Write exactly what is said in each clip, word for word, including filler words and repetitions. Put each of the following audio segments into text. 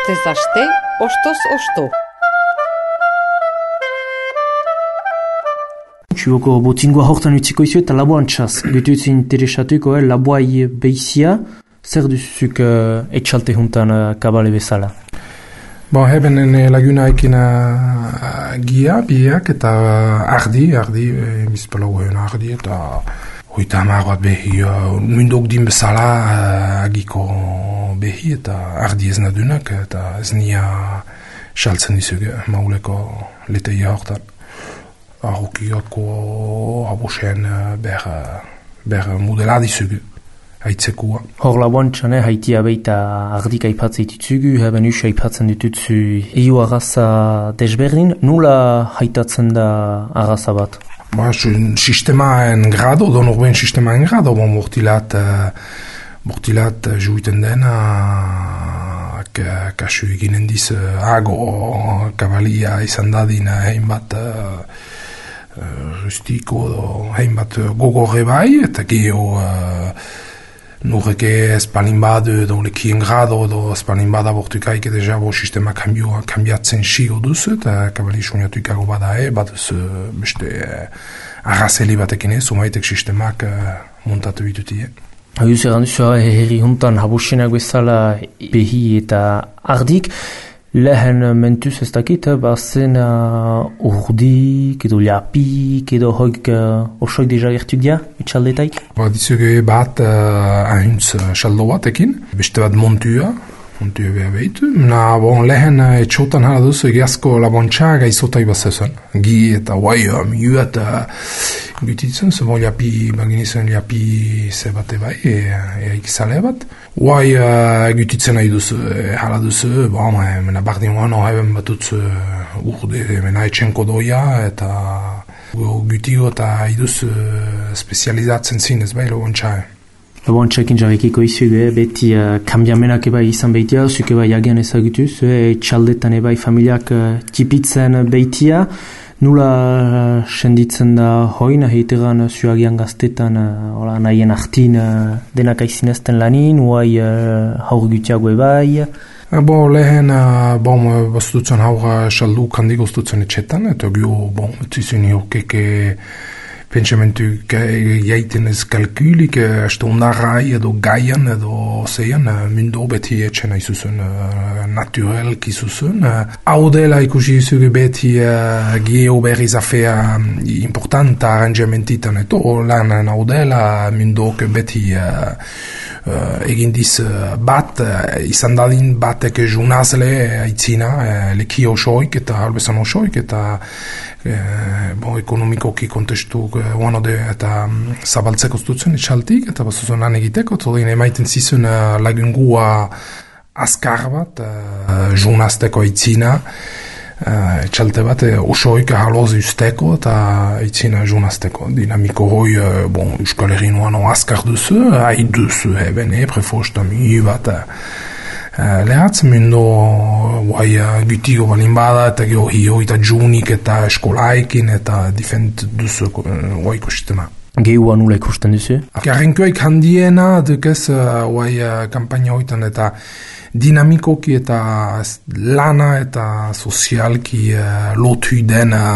Astez aste, ostoz osto. Txiboko botingoa hortan utziko izu eta laboan txaz. Gutuz interesatuko, eh, laboai behizia, zer duzuk uh, etxalte juntan uh, kabale bezala? Bon, heben laguna ekin uh, gia, biak eta uh, ardi, ardi, e, bizpala guen ardi eta hoita hamar bat behi, uh, mundok din bezala uh, agiko behi eta ardi ez nadunak eta ez nia xaltzen dizuge mauleko leteia hortan. Arrokiako abosen ber, ber modela dizugu, haitzekua. Hor laboan txane, haitia beita ardik aipatzea ditzugu, heben us aipatzen ditutzu eio arraza desberdin, nula haitatzen da arraza bat? Ba, sistema en grado, donorben sistema en grado, bon, mortilat, mortilat juiten dena, kasu eginen diz, ago, kavalia izan dadin, hein bat, rustiko, hein bat gogorre bai, eta geho uh, nurreke espalin bad, do lekien grado, do espalin bad abortukaik deja bo sistema kambio, kambiatzen sigo duz, eta kabali suñatuikago bada e, baduz beste uh, arrazeli batekin ez, umaitek sistemak uh, montatu bitutie. Hau zer handu herri juntan habusenak bezala behi eta ardik, lehen mentuz ez dakit, bazen uh, urdik, edo liapik, edo hoik uh, osoik deja gertuk dia, etxaldetaik? Ba, dizuge bat uh, ahuntz xaldo batekin, beste bat montua, montua beha behitu. Na, bon, lehen uh, etxotan hala duzu egiazko labontxa gaizotai bazezen. Gi eta guai, uh, miu eta gutitzen, ze bon liapi, baginizen liapi ze bate bai, e, e ikizale bat. Guai uh, gutitzen nahi duzu, e, hala duzu, bon, e, mena bardin guano heben batutz uh, urde, mena etxenko doia, eta gutio eta iduz uh, spezializatzen zinez bai labontxa. Labontxakin jarrikiko izugu, beti uh, kambiamenak ebai izan behitia, zuke bai agian ezagutuz, e, txaldetan ebai familiak uh, tipitzen behitia, nula senditzen da hoin, ahiteran zuagian gaztetan uh, nahien artin uh, denak aizinezten lanin, uai uh, haur gutiago ebai. Bo, lehen, uh, bon, bastutzen haur xaldu kandi goztutzen etxetan, eta gio, bon, etzizun hiokeke pentsamentu jaiten ez kalkulik, este ondarrai edo gaian edo zeian, mundo beti etxena izuzun, naturelk izuzun. Hau dela ikusi izugu beti uh, geo berri zafea importanta arrangementitan, eto lan hau dela mundok beti uh, uh, egin diz bat, uh, izan dadin batek junazle aitzina, uh, leki osoik eta albezan osoik, eta Eh, bo, ekonomikoki kontestu guano de eta um, zabaltzeko stutzen etxaltik eta bazuzun lan egiteko, zodin emaiten zizun uh, lagungua azkar bat, uh, junazteko aitzina, uh, etxalte bat uh, osoik haloz usteko eta aitzina junazteko. Dinamiko hoi, uh, bon, Euskal Herrin guano azkar duzu, hain duzu eben, e, prefostami bat, uh, Uh, lehatz, mundo guai uh, gutigo balin bada, eta geho hio eta junik eta eskolaikin eta difent duzu uh, guaiko sistema. Gehua nula ikusten duzu? Garrenkoik handiena dukez uh, guai uh, kampaina hoitan eta dinamikoki eta lana eta sozialki uh, lotu dena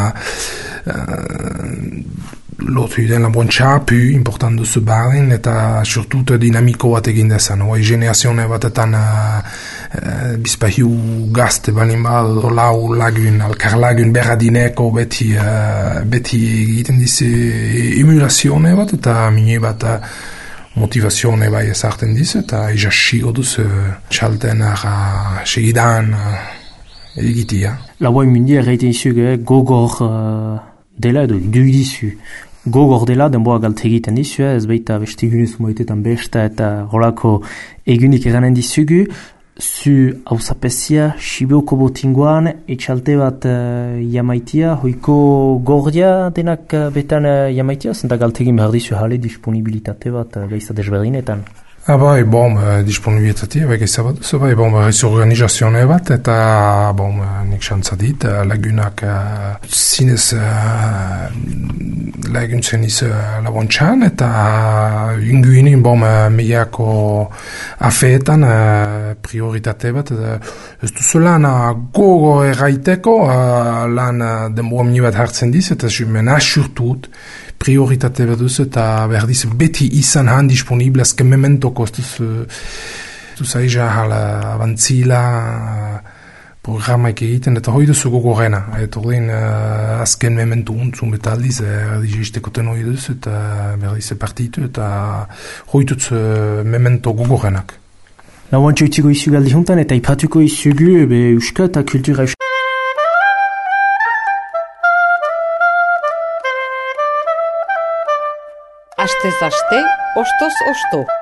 uh, lotu den labontxa, pu, important duzu baren, eta surtut dinamiko bat egin dezan. Oai generazione batetan uh, uh, bizpahiu gazte balin bad, lau lagun, alkar lagun berradineko beti, uh, beti egiten dize emulazione bat, eta mine bat uh, motivazione bai ezarten dize, eta ejasigo duzu uh, txalten ara segidan uh, egitia. Laboa mundia erraiten izuge, gogor uh, dela edo duidizu. Gogor dela, denboa galte egiten dizu, ez baita beste egunez moetetan besta eta rolako egunik eranen dizugu. Zu hausapezia, Sibioko botingoan, etxalte bat uh, jamaitia, hoiko gordia denak uh, betan uh, jamaitia, zenta galte egin behar dizu jale disponibilitate bat uh, gaizta desberdinetan. Ah bai, bom, uh, disponibilitatea, bai gaizabat duzu, bai, bom, ez organizazione bat, eta, bom, nik xantza dit, lagunak uh, zinez uh, laguntzen iz uh, labontxan, eta inguinin, bom, uh, meiako afeetan uh, prioritate bat, eta ez duzu lan uh, gogo erraiteko, uh, lan uh, denbora mini bat hartzen diz, eta jumen asurtut, prioritate bat duz, eta behar diz beti izan han disponible azken mementoko, ez duz aiza hala abantzila programaik egiten, eta hoi duzu gogorena, eta hori uh, azken mementu untzun beta aldiz, erdi iztekoten hoi duz, eta behar diz partitu, eta hoi duz uh, memento gogorenak. Lauantxo itziko izu galdi juntan, eta ipatuko izugu ebe euska eta kultura euska. Astez aste, ostoz osto.